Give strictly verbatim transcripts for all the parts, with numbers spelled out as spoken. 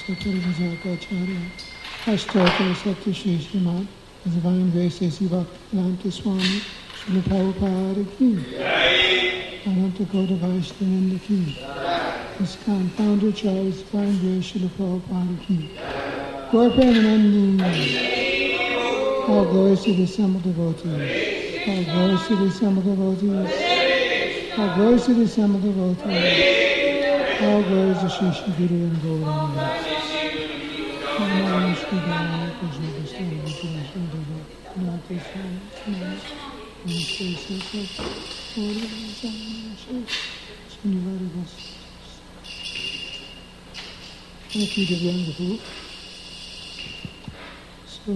Sarvajatacharya, Ashtotara Satya Shri Srimad, His Divine Grace A C Bhaktivedanta Swami, Srila Prabhupada Ki, Ananta Gauda Vaishnavanda Ki, ISKCON Founder Charles Divine Grace Srila Prabhupada Ki, Gaur Premanandi, all glories to the assembled devotees, all glories to the assembled devotees, all glories to the assembled devotees. All glories to Shri Shri Guru and Gauranga. Namo Shri Guru Krishna Krishna Krishna Krishna Namo Shri Shri Shri Thank you, Divyangapu. So,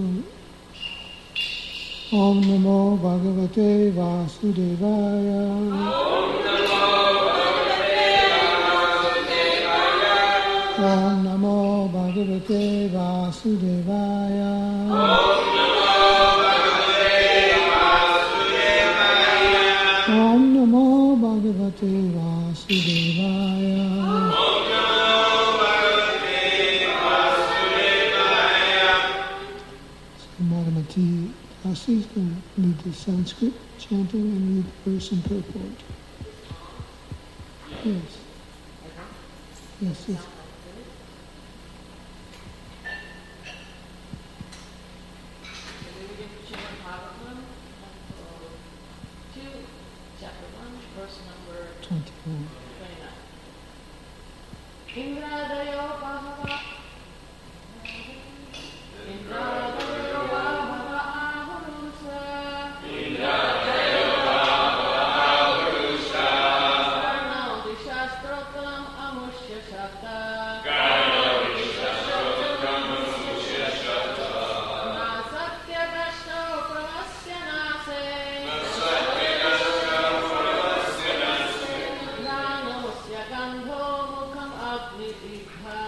Om Namo Bhagavate Vasudevaya. Om Namo Bhagavate Vasudevaya. Om Namo Bhagavate Vasudevaya. So Madam Ati Asi is going to lead the Sanskrit chanting and read the verse and purport. Yes. Yes, yes. twenty-one. Indradayo Bhava Indradayo Bhava Ahurusa Indradayo Bhava Ahurusa Karnao Dishastrotam Amushya Shata Karnao Dishastrotam Amushya Shata Na Satya Dashto Pravasya Nase Na Satya Dashto Pravasya Nase Gandho mukham agni dikha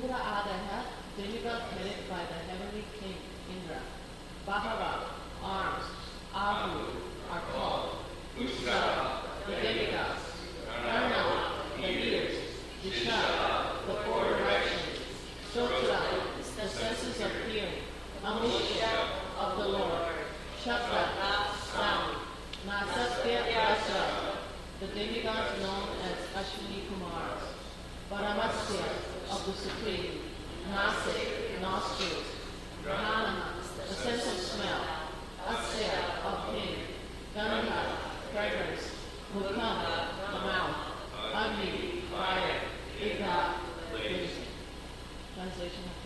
Rudra Adaha, demigod headed by the heavenly king Indra. Bahava, arms, Ahu are called. Usra, the demigods. Karna, the ears. Disha, the four directions. Sotra, the senses of hearing. Amusha, of the Lord. Shabda, sound. Nasatya, Asra, the demigods known as Ashwini Kumars. Paramasya, of the Supreme. Nasik, nostrils. Grahana, the sense of smell. Asya, of him. Gandha, fragrance. Mukam, the mouth. Agni, fire. Igha, blazing. Translation of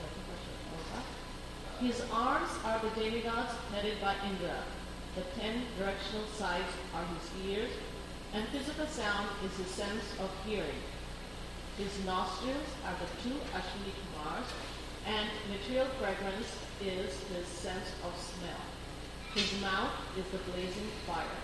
the His arms are the demigods headed by Indra. The ten directional sides are his ears, and physical sound is his sense of hearing. His nostrils are the two Ashwini Kumars, and material fragrance is his sense of smell. His mouth is the blazing fire.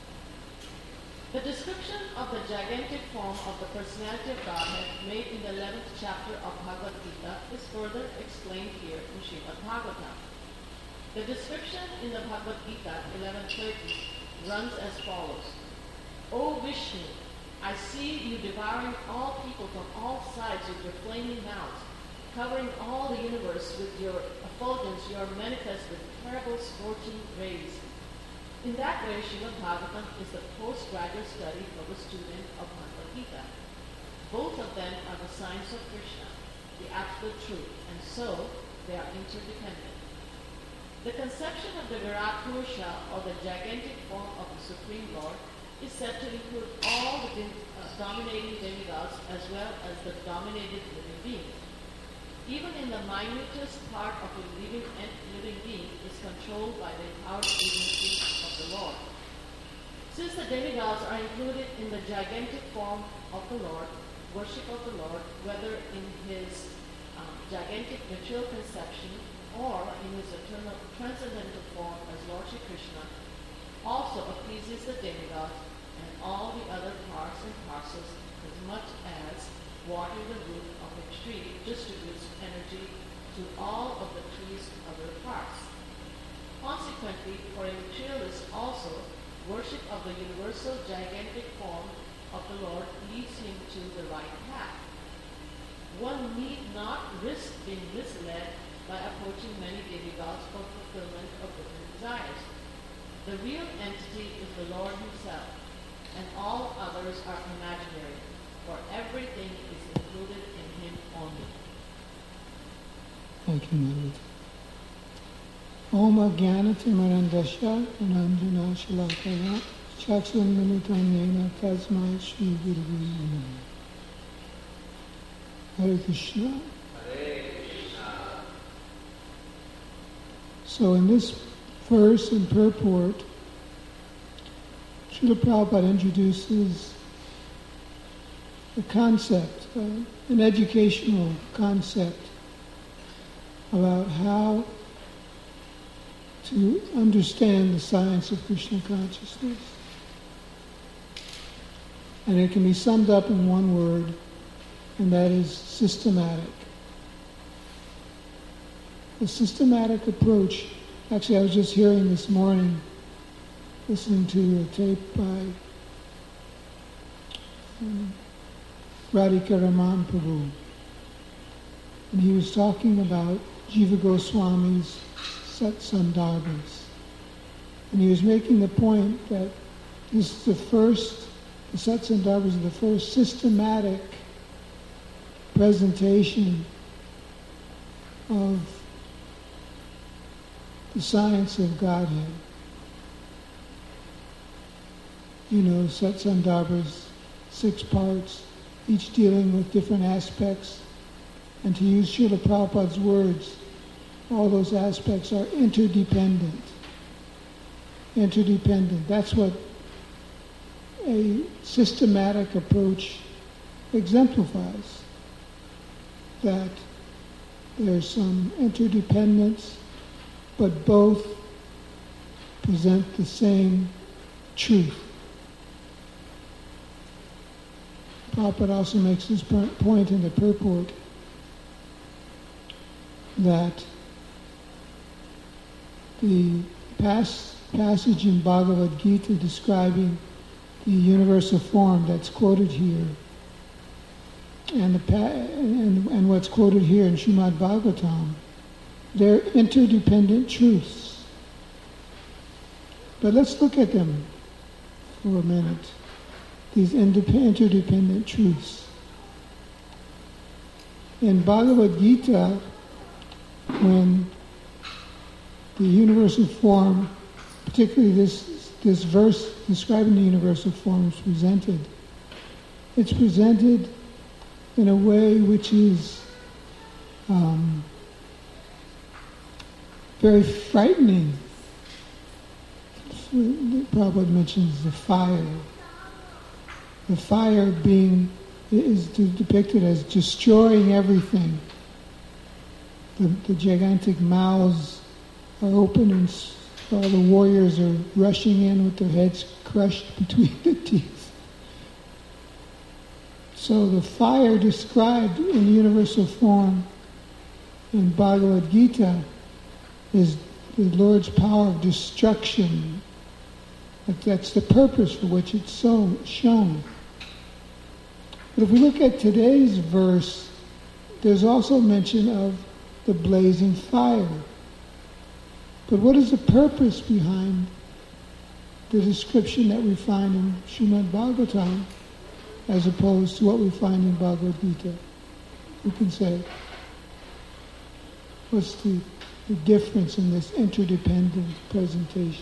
The description of the gigantic form of the personality of Godhead made in the eleventh chapter of Bhagavad Gita is further explained here in Srimad Bhagavatam. The description in the Bhagavad Gita eleven thirty runs as follows. O Vishnu, I see you devouring all people from all sides with your flaming mouths, covering all the universe with your effulgence. You are manifest with terrible scorching rays. In that way, Srimad Bhagavatam is the postgraduate study for the student of Bhagavad Gita. Both of them are the signs of Krishna, the absolute truth, and so they are interdependent. The conception of the Virat Purusha, or the gigantic form of the Supreme Lord, is said to include all the dim, uh, dominating demigods as well as the dominated living beings. Even in the minutest part of a living, living being is controlled by the empowered agency of the Lord. Since the demigods are included in the gigantic form of the Lord, worship of the Lord, whether in his um, gigantic material conception or in his eternal transcendental form as Lord Shri Krishna, also appeases the demigods and all the other parts and parcels as much as watering the root of a tree distributes energy to all of the tree's other parts. Consequently, for a materialist also, worship of the universal gigantic form of the Lord leads him to the right path. One need not risk being misled by approaching many demigods for fulfillment of different desires. The real entity is the Lord himself, and all others are imaginary, for everything is included in him only. Thank you, Madhuri. Om Ajnanatimirandasya Ananjana Shalakaya Chakshunmilitam Tasmai Shri Guru Namaha. Hare Krishna. Hare Krishna. So in this verse and purport, Srila Prabhupada introduces a concept, uh, an educational concept about how to understand the science of Krishna consciousness. And it can be summed up in one word, and that is systematic. The systematic approach, actually I was just hearing this morning, listening to a tape by um, Radhika Raman Prabhu, and he was talking about Jiva Goswami's Satsandarbhas. And he was making the point that this is the first, the Satsandarbhas are the first systematic presentation of the science of Godhead. You know, Satsandarbhas, six parts, each dealing with different aspects. And to use Srila Prabhupada's words, all those aspects are interdependent. Interdependent. That's what a systematic approach exemplifies. That there's some interdependence, but both present the same truth. Prabhupada also makes this point in the purport that the pas- passage in Bhagavad Gita describing the universal form that's quoted here, and, the pa- and, and what's quoted here in Srimad Bhagavatam, they're interdependent truths. But let's look at them for a minute, these indep- interdependent truths. In Bhagavad Gita, when the universal form, particularly this, this verse describing the universal form, is presented, it's presented in a way which is um, very frightening. Prabhupada mentions the fire. The fire being is depicted as destroying everything. The, the gigantic mouths are open and all the warriors are rushing in with their heads crushed between the teeth. So the fire described in universal form in Bhagavad Gita is the Lord's power of destruction. That's the purpose for which it's so shown. But if we look at today's verse, there's also mention of the blazing fire. But what is the purpose behind the description that we find in Srimad Bhagavatam as opposed to what we find in Bhagavad Gita? We can say, what's the, the difference in this interdependent presentation?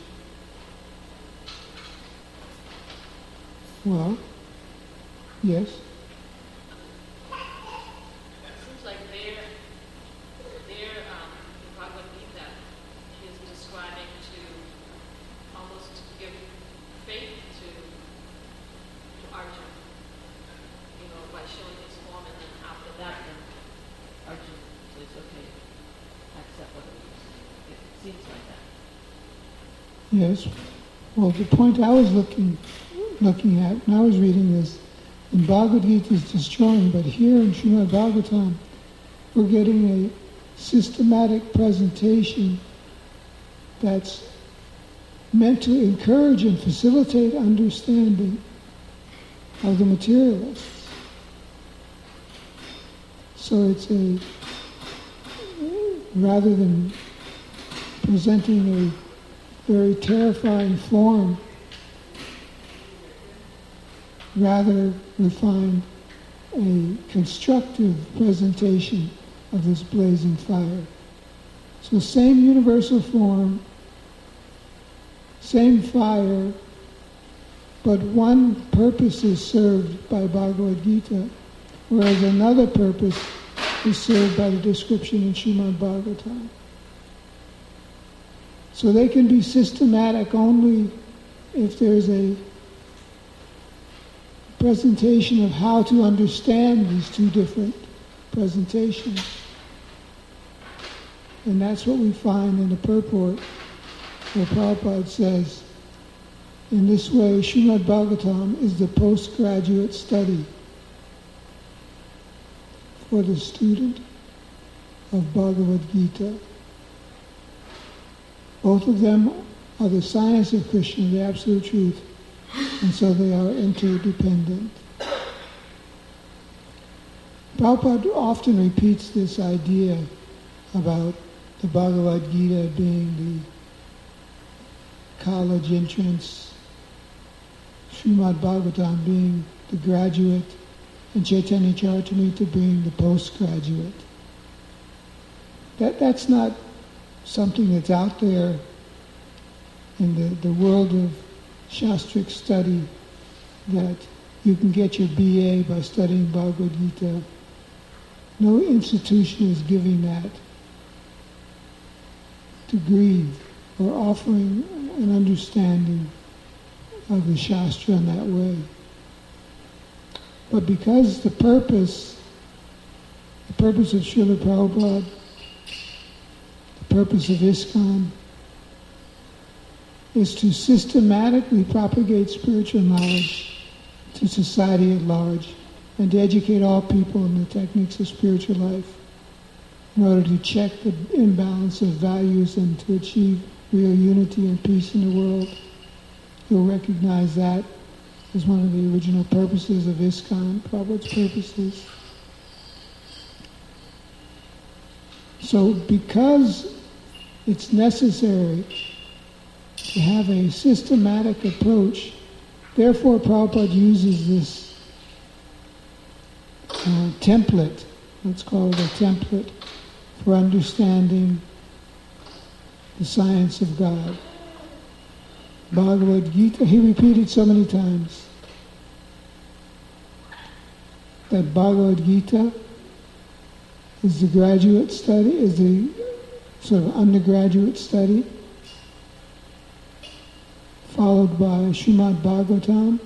Well, yes? Yes. Well, the point I was looking looking at when I was reading this, in Bhagavad Gita is destroying, but here in Srimad Bhagavatam, we're getting a systematic presentation that's meant to encourage and facilitate understanding of the materialists. So it's a, rather than presenting a very terrifying form, rather we find a constructive presentation of this blazing fire. So same universal form, same fire, but one purpose is served by Bhagavad Gita, whereas another purpose is served by the description in Srimad Bhagavatam. So they can be systematic only if there's a presentation of how to understand these two different presentations. And that's what we find in the purport where Prabhupada says, in this way, Srimad Bhagavatam is the postgraduate study for the student of Bhagavad Gita. Both of them are the science of Krishna, the absolute truth, and so they are interdependent. Prabhupada often repeats this idea about the Bhagavad Gita being the college entrance, Srimad Bhagavatam being the graduate, and Chaitanya Charitamrita being the postgraduate. That, that's not something that's out there in the, the world of Shastric study, that you can get your B A by studying Bhagavad Gita. No institution is giving that degree or offering an understanding of the Shastra in that way. But because the purpose, the purpose of Srila Prabhupada, the purpose of ISKCON, is to systematically propagate spiritual knowledge to society at large and to educate all people in the techniques of spiritual life. in order to check the imbalance of values and to achieve real unity and peace in the world. You'll recognize that as one of the original purposes of ISKCON, Prabhupada's purposes. So because it's necessary to have a systematic approach, therefore Prabhupada uses this uh, template, let's call it a template, for understanding the science of God. Bhagavad Gita, he repeated so many times that Bhagavad Gita is the graduate study, is the sort of undergraduate study, followed by Srimad Bhagavatam,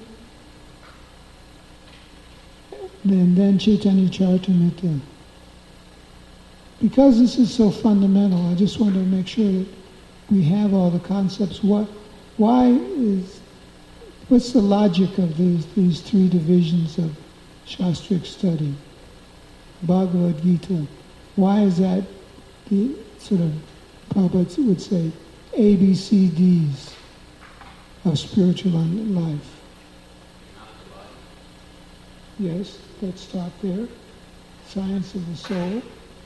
and then Chaitanya Charitamrita. Because this is so fundamental, I just want to make sure that we have all the concepts. What, why is, what's the logic of these these three divisions of Shastric study? Bhagavad Gita. Why is that the sort of, Prabhupada would say, A B C Ds of spiritual life? Yes, let's stop there. Science of the soul.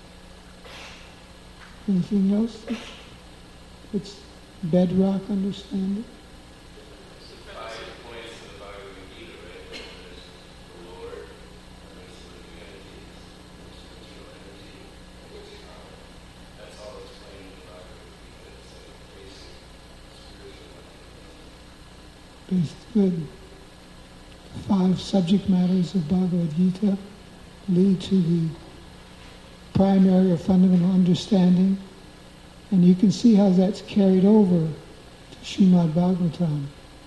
Anything else? It's bedrock understanding. Five points of the Bhagavad Gita, right? There's the Lord, and there's the divinity, there's spiritual energy, and there's power. That's all explained in the Bhagavad Gita. It's like basic spiritual energy. Good. Five subject matters of Bhagavad Gita lead to the primary or fundamental understanding, and you can see how that's carried over to Srimad Bhagavatam.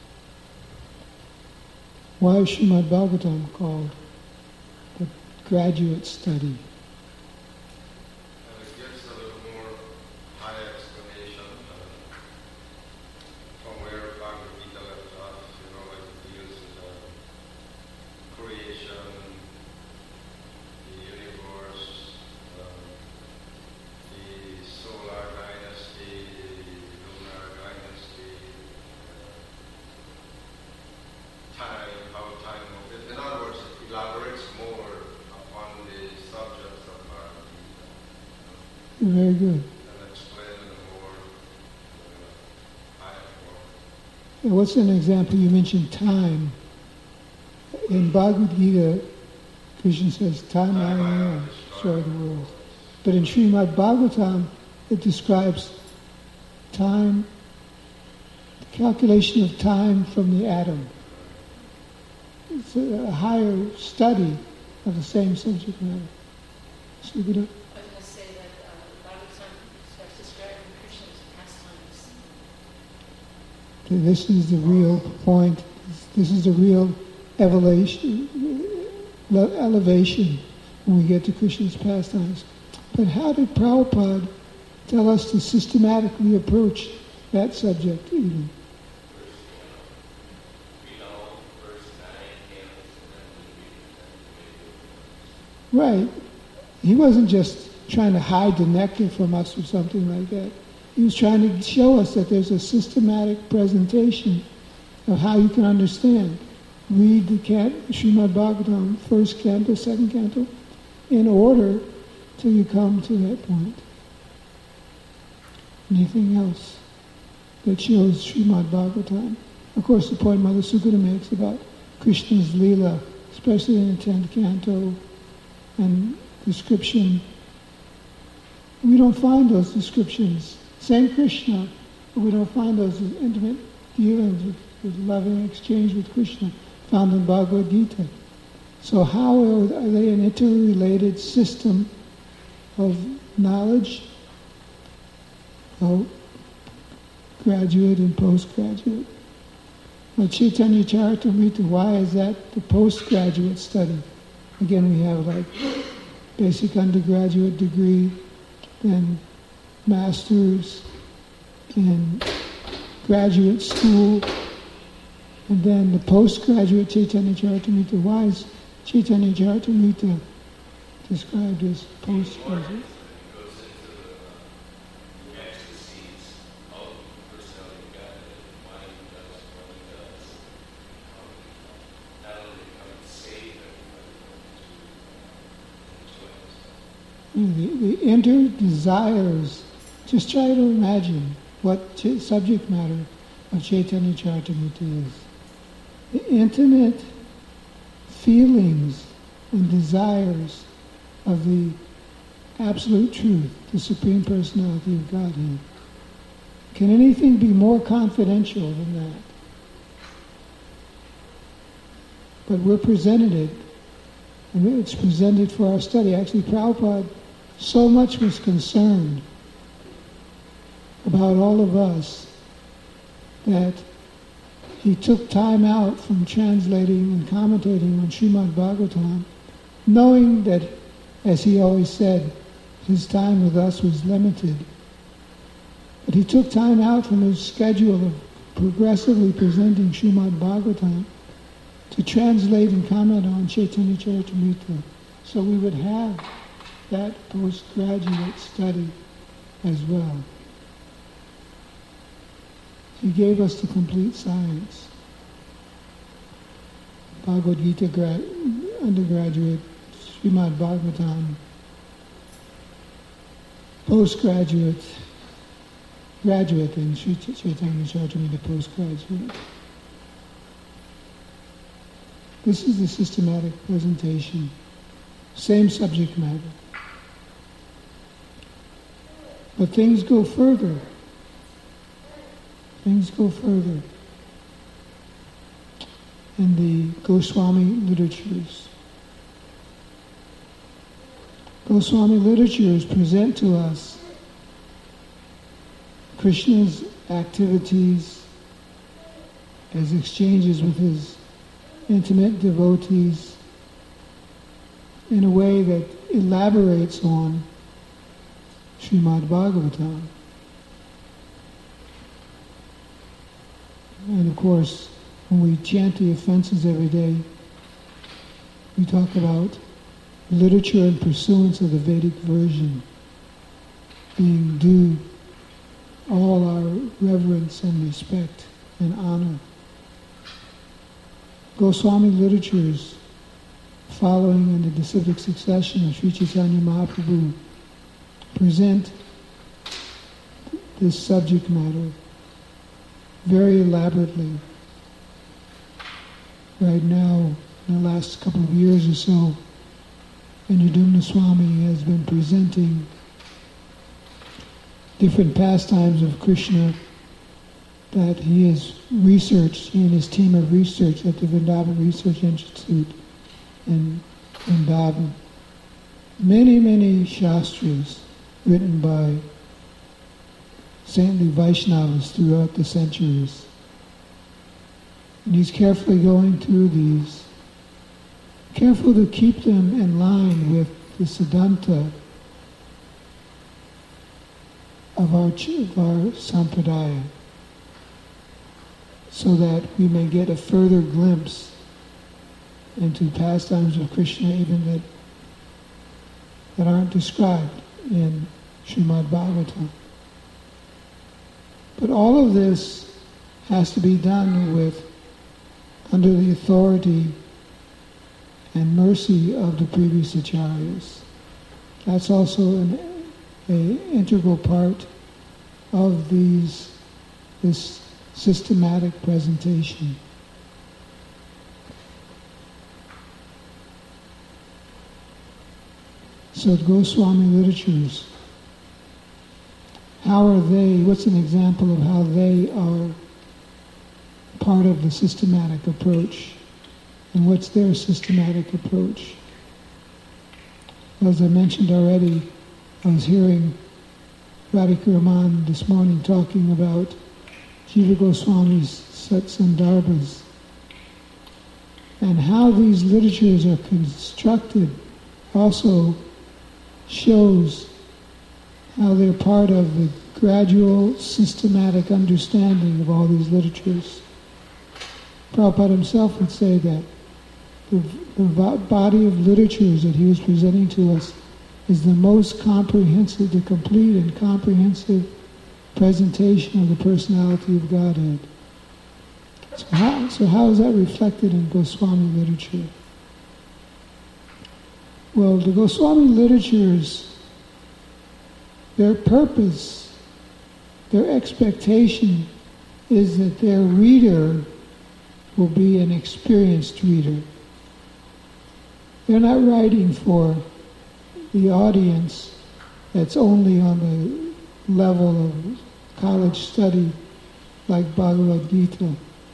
Why is Srimad Bhagavatam called the graduate study? And it gives a little more high explanation uh, from where Bhagavad Gita left off, you know, like it deals with uh, creation, the universe, uh, the solar dynasty, the lunar dynasty, uh, time, how time moves. In other words, it elaborates more upon the subjects of Bhagavad Gita. Very good. And explain in a more uh, higher form. And what's an example? You mentioned time. In Bhagavad Gita, Krishna says, time I am, destroy the world. But in Srimad Bhagavatam, it describes time, the calculation of time from the atom. It's a, a higher study of the same subject matter. Sugata? I was going to say that uh, Bhagavatam starts describing Krishna's pastimes. This is the real point. This is the real elevation, elevation when we get to Krishna's pastimes. But how did Prabhupada tell us to systematically approach that subject even? Right. He wasn't just trying to hide the nectar from us or something like that. He was trying to show us that there's a systematic presentation of how you can understand. Read the can- Srimad Bhagavatam, first canto, second canto, in order till you come to that point. Anything else that shows Srimad Bhagavatam? Of course, the point Mother Sugata makes about Krishna's Leela, especially in the tenth canto, and description. We don't find those descriptions. Same Krishna, but we don't find those intimate dealings with, with loving exchange with Krishna found in Bhagavad Gita. So how are, are they an interrelated system of knowledge, of graduate and postgraduate? Well, Chaitanya Charitamrita, why is that the postgraduate study? Again, we have like basic undergraduate degree, then master's in graduate school, and then the postgraduate Chaitanya Charitamrita. Why is Chaitanya Charitamrita described as postgraduate? It goes You know, the, the inner desires. Just try to imagine what ch- subject matter of Chaitanya Charitamrita is. The intimate feelings and desires of the absolute truth, the Supreme Personality of Godhead. Can anything be more confidential than that? But we're presented it, and it's presented for our study. Actually, Prabhupada so much was concerned about all of us that he took time out from translating and commentating on Srimad Bhagavatam, knowing that, as he always said, his time with us was limited. But he took time out from his schedule of progressively presenting Srimad Bhagavatam to translate and comment on Chaitanya Charitamrita, so we would have that postgraduate study as well. He gave us the complete science. Bhagavad Gita gra- undergraduate, Srimad Bhagavatam, postgraduate, graduate, and Sri Chaitanya Charitamrita postgraduate. This is the systematic presentation, same subject matter. But things go further. Things go further in the Goswami literatures. Goswami literatures present to us Krishna's activities as exchanges with his intimate devotees in a way that elaborates on Srimad Bhagavatam. And of course, when we chant the offenses every day, we talk about literature in pursuance of the Vedic version being due all our reverence and respect and honor. Goswami literatures, following in the disciplic succession of Sri Chaitanya Mahaprabhu, present this subject matter very elaborately. Right now, in the last couple of years or so, Vidyadhumna Swami has been presenting different pastimes of Krishna that he has researched, he and his team of research at the Vrindavan Research Institute in Vrindavan. Many, many shastras written by saintly Vaishnavas throughout the centuries. And he's carefully going through these, careful to keep them in line with the Siddhanta of our, of our Sampradaya, so that we may get a further glimpse into pastimes of Krishna even that, that aren't described in Srimad Bhagavatam. But all of this has to be done with, under the authority and mercy of the previous acharyas. That's also an a integral part of these this systematic presentation. So Goswami literatures, how are they, what's an example of how they are part of the systematic approach? And what's their systematic approach? As I mentioned already, I was hearing Radhika Raman this morning talking about Jiva Goswami's Satsandarbhas and how these literatures are constructed also shows how they're part of the gradual systematic understanding of all these literatures. Prabhupada himself would say that the, the body of literatures that he was presenting to us is the most comprehensive, the complete and comprehensive presentation of the personality of Godhead. So how, so how is that reflected in Goswami literature? Well, the Goswami literatures their purpose, their expectation is that their reader will be an experienced reader. They're not writing for the audience that's only on the level of college study like Bhagavad Gita.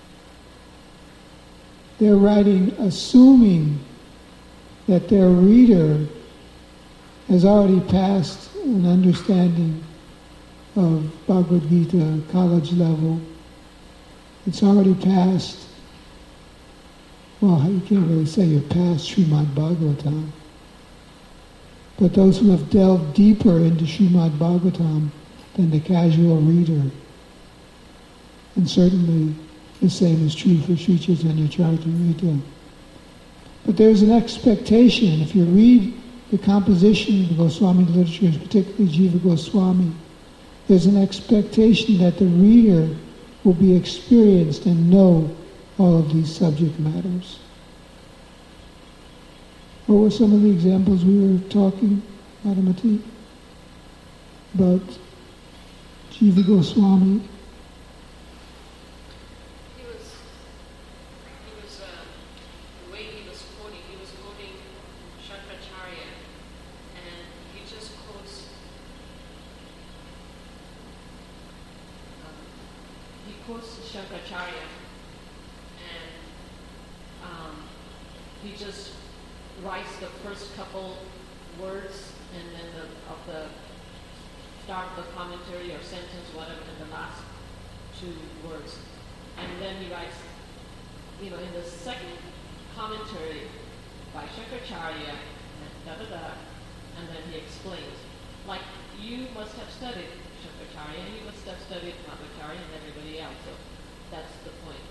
They're writing assuming that their reader has already passed an understanding of Bhagavad Gita college level. It's already passed, well, you can't really say you're past Srimad Bhagavatam, but those who have delved deeper into Srimad Bhagavatam than the casual reader. And certainly the same is true for Sri Chaitanya Charitamrita. But there's an expectation, if you read the composition of the Goswami literatures, particularly Jiva Goswami, there's an expectation that the reader will be experienced and know all of these subject matters. What were some of the examples we were talking, Madhamati, about Jiva Goswami? He was, he was, uh, the way he was quoting, he was quoting Shankaracharya, and he just quotes, um, he quotes Shankaracharya, and um, he just writes the first couple words, and then the, of the start of the commentary or sentence, whatever, in the last two words. And then he writes, you know, in the second commentary by Shankaracharya, da da da, and then he explains. Like, you must have studied Shankaracharya, and you must have studied Madhvacharya and everybody else, so that's the point.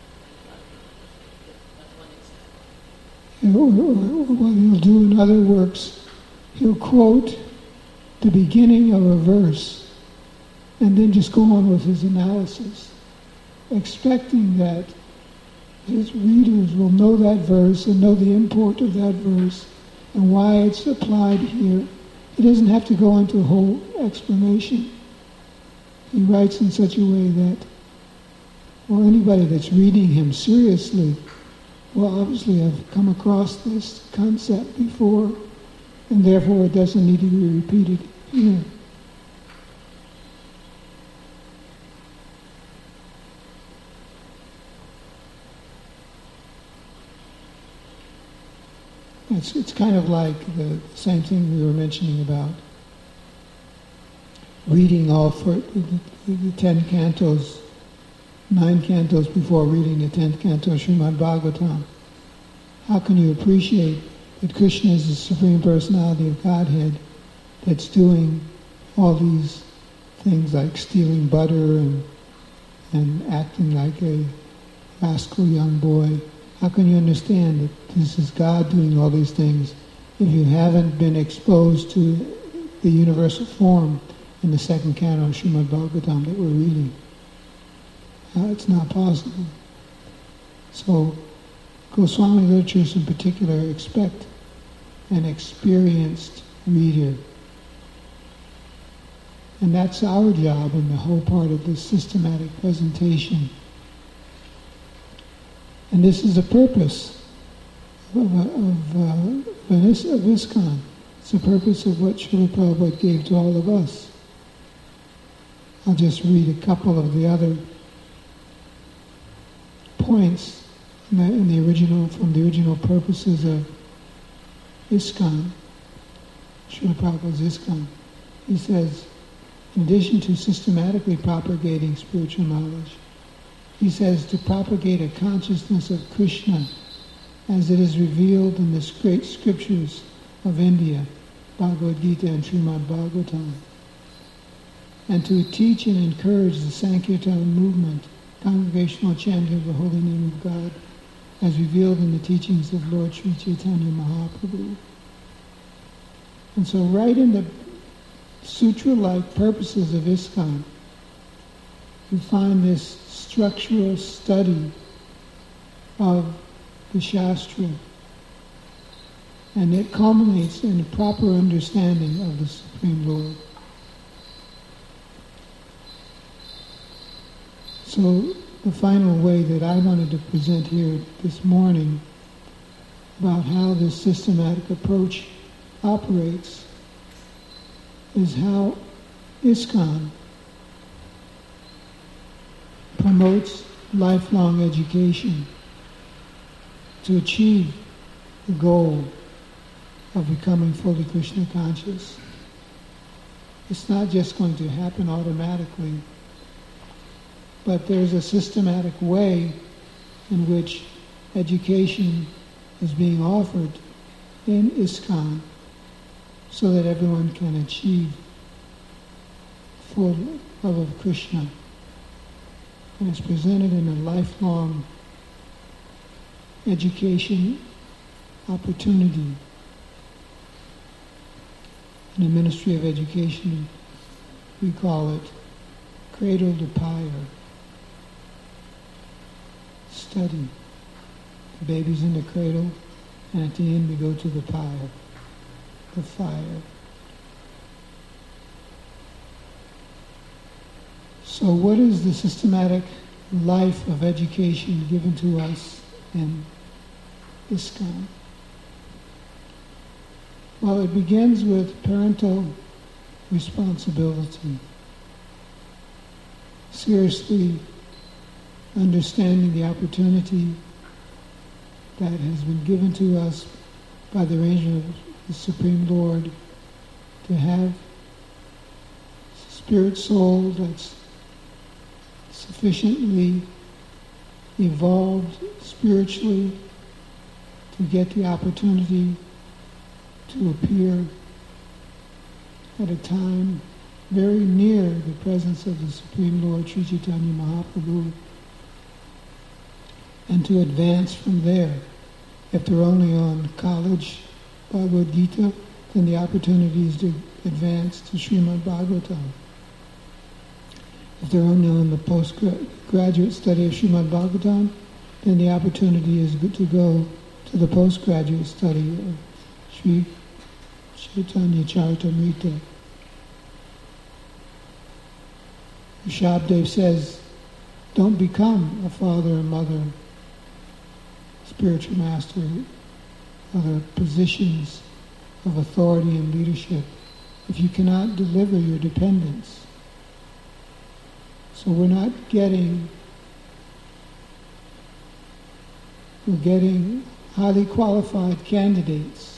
That's one example. What he'll do in other works, he'll quote the beginning of a verse and then just go on with his analysis, expecting that his readers will know that verse and know the import of that verse and why it's applied here. He doesn't have to go into a whole explanation. He writes in such a way that, well, anybody that's reading him seriously will obviously have come across this concept before, and therefore it doesn't need to be repeated here. It's, it's kind of like the same thing we were mentioning about reading all for the, the, the ten cantos, nine cantos before reading the tenth canto of Srimad Bhagavatam. How can you appreciate that Krishna is the Supreme Personality of Godhead that's doing all these things like stealing butter and and acting like a rascal young boy? How can you understand that this is God doing all these things if you haven't been exposed to the universal form in the second canto of Srimad Bhagavatam that we're reading? Uh, it's not possible. So Goswami literatures in particular expect an experienced reader. And that's our job in the whole part of this systematic presentation. And this is the purpose of, of, uh, of ISKCON. It's the purpose of what Srila Prabhupada gave to all of us. I'll just read a couple of the other points in the, in the original, from the original purposes of ISKCON, Srila Prabhupada's ISKCON. He says, in addition to systematically propagating spiritual knowledge, he says to propagate a consciousness of Krishna as it is revealed in the great scriptures of India, Bhagavad Gita and Srimad Bhagavatam, and to teach and encourage the Sankirtan movement, congregational chanting of the holy name of God, as revealed in the teachings of Lord Sri Chaitanya Mahaprabhu. And so right in the sutra-like purposes of ISKCON, you find this structural study of the Shastra, and it culminates in a proper understanding of the Supreme Lord. So the final way that I wanted to present here this morning about how this systematic approach operates is how ISKCON promotes lifelong education to achieve the goal of becoming fully Krishna conscious. It's not just going to happen automatically, but there's a systematic way in which education is being offered in ISKCON so that everyone can achieve full love of Krishna. And it's presented in a lifelong education opportunity. In the Ministry of Education, we call it cradle to pyre study. The baby's in the cradle, and at the end we go to the pyre, the fire. So what is the systematic life of education given to us in ISKCON? Well, it begins with parental responsibility. Seriously understanding the opportunity that has been given to us by the arrangement of the Supreme Lord to have spirit soul that's sufficiently evolved spiritually to get the opportunity to appear at a time very near the presence of the Supreme Lord Sri Chaitanya Mahaprabhu, and to advance from there. If they're only on college Bhagavad Gita, then the opportunity is to advance to Srimad Bhagavatam. If they're only on the postgraduate study of Srimad Bhagavatam, then the opportunity is to go to the postgraduate study of Sri Chaitanya Charitamrita. Rishabhdev says, don't become a father or mother, spiritual master, other positions of authority and leadership if you cannot deliver your dependents. So we're not getting, we're getting highly qualified candidates,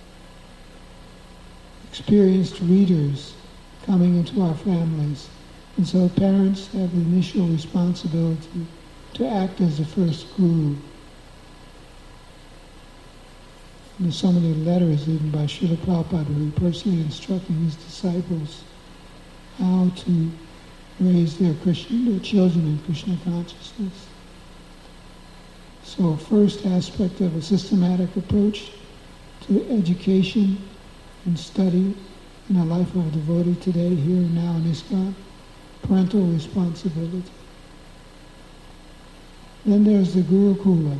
experienced readers coming into our families. And so parents have the initial responsibility to act as the first guru. And there's so many letters written by Srila Prabhupada who personally instructing his disciples how to raise their Krishna, their children in Krishna consciousness. So first aspect of a systematic approach to education and study in the life of a devotee today, here and now in ISKCON, parental responsibility. Then there's the Gurukula,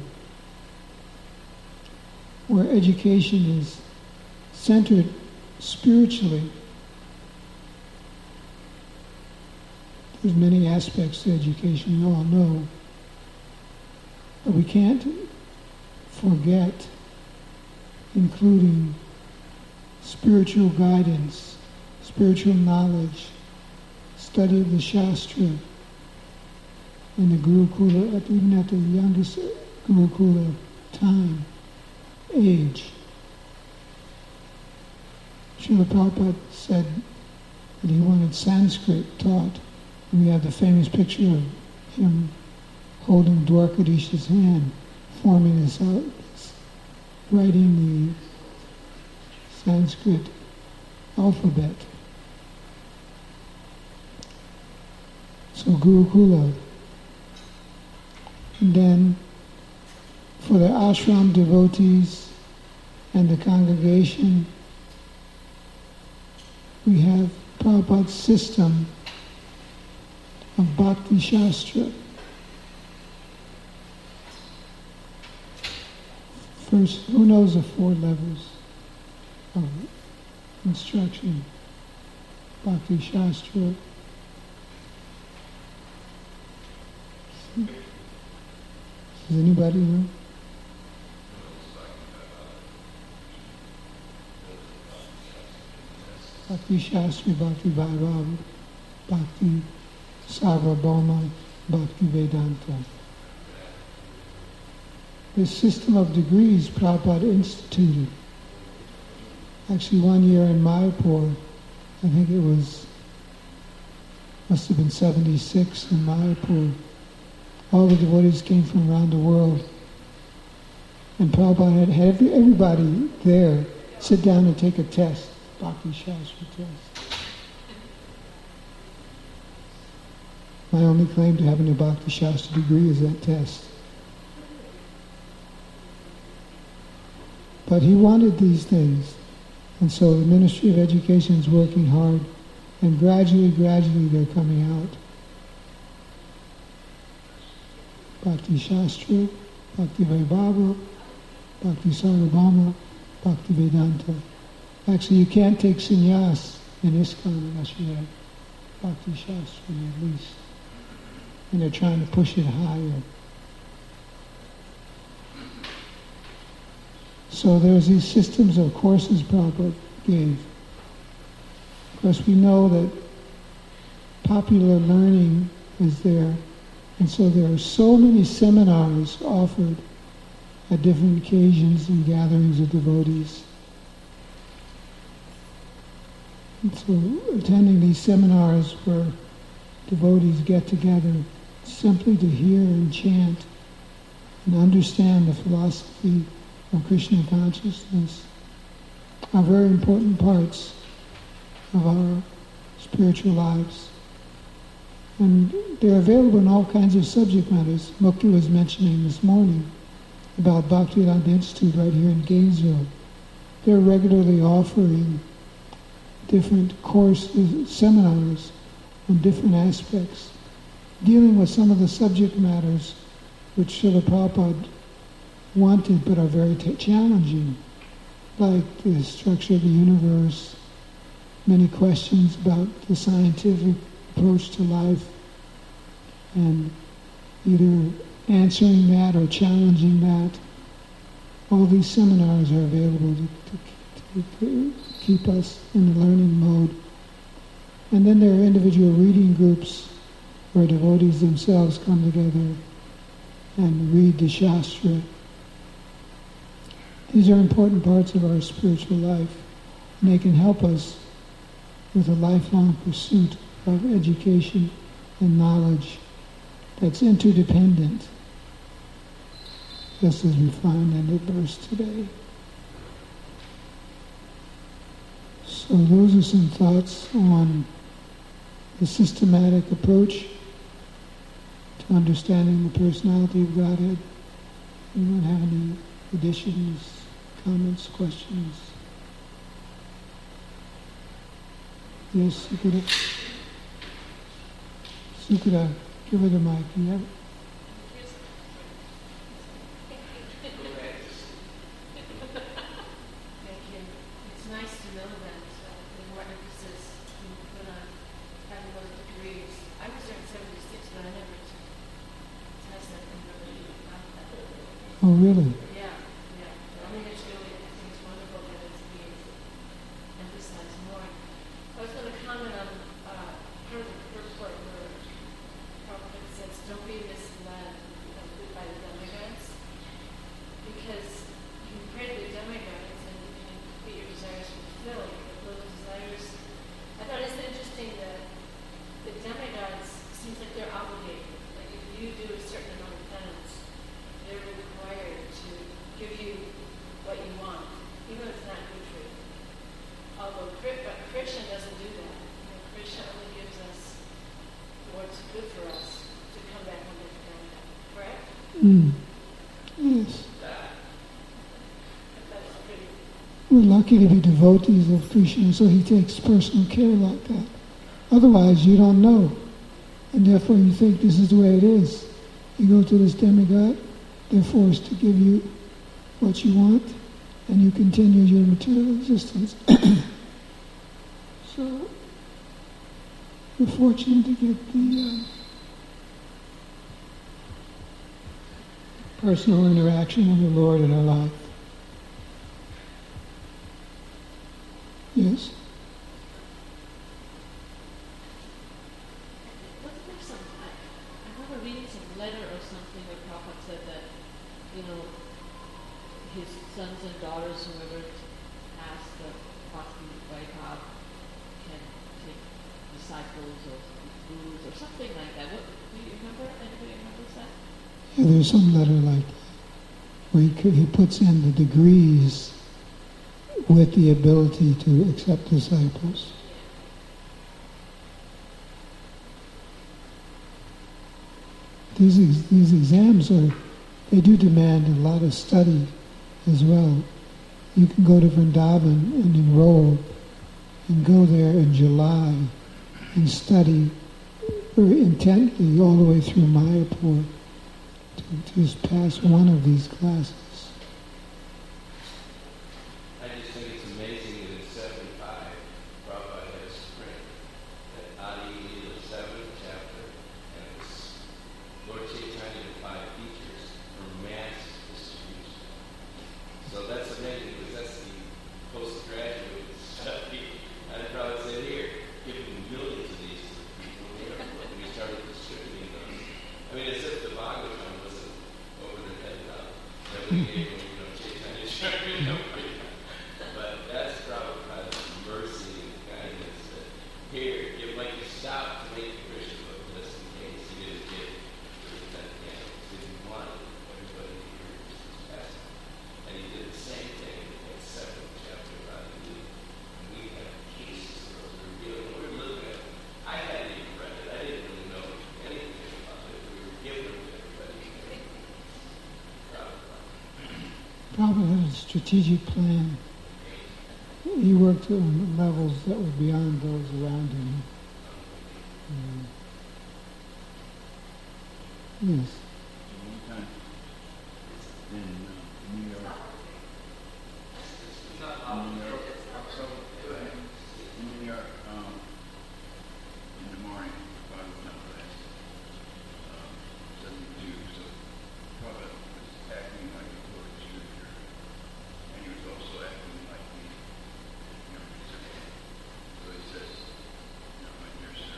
where education is centered spiritually. There's many aspects to education, you all know, but we can't forget including spiritual guidance, spiritual knowledge, study of the Shastra, in the Gurukula, even at the youngest Gurukula time, age. Srila Prabhupada said that he wanted Sanskrit taught. And we have the famous picture of him holding Dwarkadish's hand, forming this out, this, writing the Sanskrit alphabet. So Gurukula. And then for the ashram devotees and the congregation, we have Prabhupada's system of Bhakti Shastra. First, who knows the four levels of instruction? Bhakti Shastra, Does anybody know? Bhakti Shastri Bhakti Vaibhav Bhakti Sarvabhauma Bhakti Vedanta. This system of degrees Prabhupada instituted. Actually, one year in Mayapur, I think it was, must have been seventy-six in Mayapur, all the devotees came from around the world. And Prabhupada had, had everybody there sit down and take a test, Bhakti Shastri test. My only claim to having a Bhakti Shastri degree is that test. But he wanted these things. And so the Ministry of Education is working hard, and gradually, gradually they're coming out. Bhakti Shastra, Bhakti Vaibhava, Bhakti Sarvabhauma, Bhakti Vedanta. Actually, you can't take sannyas in ISKCON unless you have Bhakti Shastra at least. And they're trying to push it higher. So there's these systems of courses Prabhupada gave. Of course, we know that popular learning is there, and so there are so many seminars offered at different occasions and gatherings of devotees. And so attending these seminars where devotees get together simply to hear and chant and understand the philosophy of Krishna consciousness are very important parts of our spiritual lives. And they're available in all kinds of subject matters. Mukti was mentioning this morning about Bhaktivedanta Institute right here in Gainesville. They're regularly offering different courses, seminars on different aspects, dealing with some of the subject matters which Srila Prabhupada wanted but are very t- challenging, like the structure of the universe, many questions about the scientific approach to life, and either answering that or challenging that. All these seminars are available to, to, to keep us in the learning mode. And then there are individual reading groups where devotees themselves come together and read the Shastra. These are important parts of our spiritual life, and they can help us with a lifelong pursuit of education and knowledge that's interdependent, just as we find in the verse today. So those are some thoughts on the systematic approach to understanding the personality of Godhead. Anyone have any additions, comments, questions? Yes, Sukura. Sukura, give her the mic. You have it? Thank you. It's nice to know that uh, the more emphasis you put on having those degrees. I was there in seventy-six, but I never took a test that can really like that. Oh, really? Yeah, yeah. I think it's really, I think it's wonderful that it's being emphasized more. I was going to comment on uh, part of the first part where Prabhupada says, don't be misled by the demigods, because you can pray to the demigods and you can get your desires fulfilled, but those desires, I thought it's interesting that the demigods seems like they're obligated. Like if you do a certain amount of penance, they're required to give you what you want, even if it's not good for you. Although Krishna doesn't do that. You know, Krishna only gives us what's good for us to come back and get the demigod. Correct? Mm. Yes. That's pretty. We're lucky to be devotees of Krishna, so he takes personal care like that. Otherwise, you don't know. And therefore you think this is the way it is. You go to this demigod, they're forced to give you what you want, and you continue your material existence. So, we're fortunate to get the uh, personal interaction with the Lord in our life. Yes? Wasn't there some, I, I remember reading some letter or something where Prabhupada said that, you know, his sons and daughters, whoever passed the Bhakti Vaibhav, can take disciples or gurus or something like that. What, do you remember? Anybody remembers that? Yeah, there's some letter like that, where he, could, he puts in the degrees with the ability to accept disciples. These ex- these exams are, they do demand a lot of study as well. You can go to Vrindavan and enroll and go there in July and study very intently all the way through Mayapur to, to just pass one of these classes. I just think it's amazing that in seventy-five, Prabhupada had a sprint that Adi needed a seventh chapter, and it was Lord Chaitanya and five features for mass distribution. So that's amazing, because that's the postgraduate study. And Prabhupada said, here, give millions of these to people in Europe. And we started distributing those. I mean, as if the Bhagavatam wasn't over their head enough. That we gave them, you know, Chaitanya Charitamrita. But that's Prabhupada's mercy and kindness. That here, if like you stop to make the Krishna book just in case you didn't get it with that candle. Because he wanted everybody to hear Krishna's passage. And he did the same thing in that seventh chapter of Adi. And we have cases of those revealed. We were looking at them. I hadn't even read it. I didn't really know anything about it. We were giving them to everybody. Prabhupada. Prabhupada had a strategic plan. He worked on levels that were beyond those around him. Um, yes. One time in uh, New York, in New York, in New York, um, in the morning, about one class, um, seventy-two, so Prabhupada was acting like a court distributor, and he was also acting like the, you know, recipient. So he says, you know, my dear sir,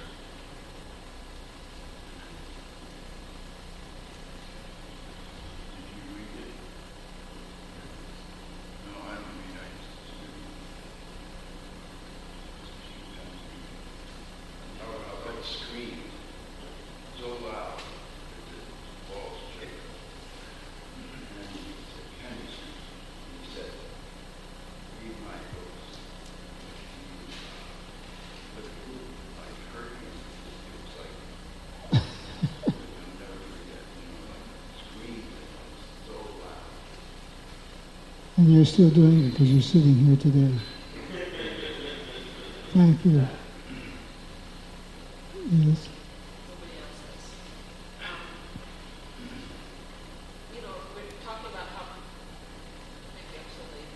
did you read it? No, I don't read, I just distribute. How about that scream so loud that the walls shake? And he said, can you speak? And he said, read my books. But who, I heard him, it was like, I'll never forget, you know, like scream that was so loud. And you're still doing it because you're sitting here today. Thank you. Yes. Nobody else does. Um, you know, we're talking about how, maybe I'm so late.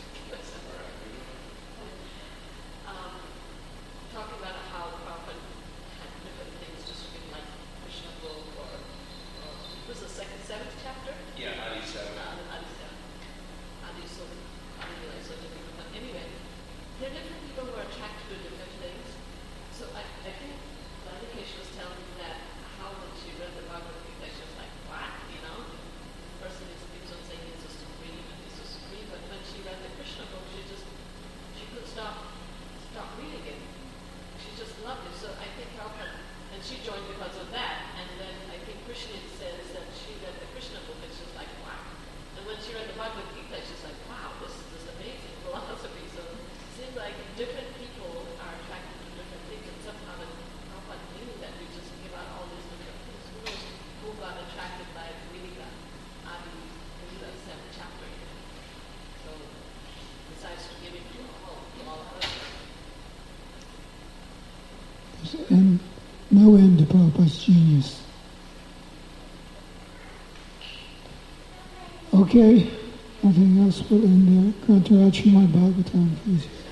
um, talking about how Prabhupada had different things distributed, like Krishna book or, or was the second, seventh chapter? Yeah, Adi seven. Uh, Adi seven. Adi so, Adi like so different. But anyway, there are different people who are attracted to different things. So I, I think Radhikesh was telling me that how when she read the Bhagavad Gita, she was like, what? You know? The person is keeps on saying it's a supreme and it's a supreme, but when she read the Krishna book, she just, she couldn't stop, stop reading it. She just loved it. So I think Prabhupada, and she joined because of that. And then I think Krishna says that she read the Krishna book and she was like, wow. And when she read the Bhagavad Gita, she's like, wow, this is this amazing philosophy. So it seems like different people are attracted to different things, and somehow the Prabhupada knew that we just give out all these different things. Who knows who got attracted by Vedika, Adi, Vedika seventh chapter here. So decides to give it to all, to all of us. There's end, no end to Prabhupada's genius. Okay, nothing else will end there. Grantaraj Srimad Bhagavatam, please.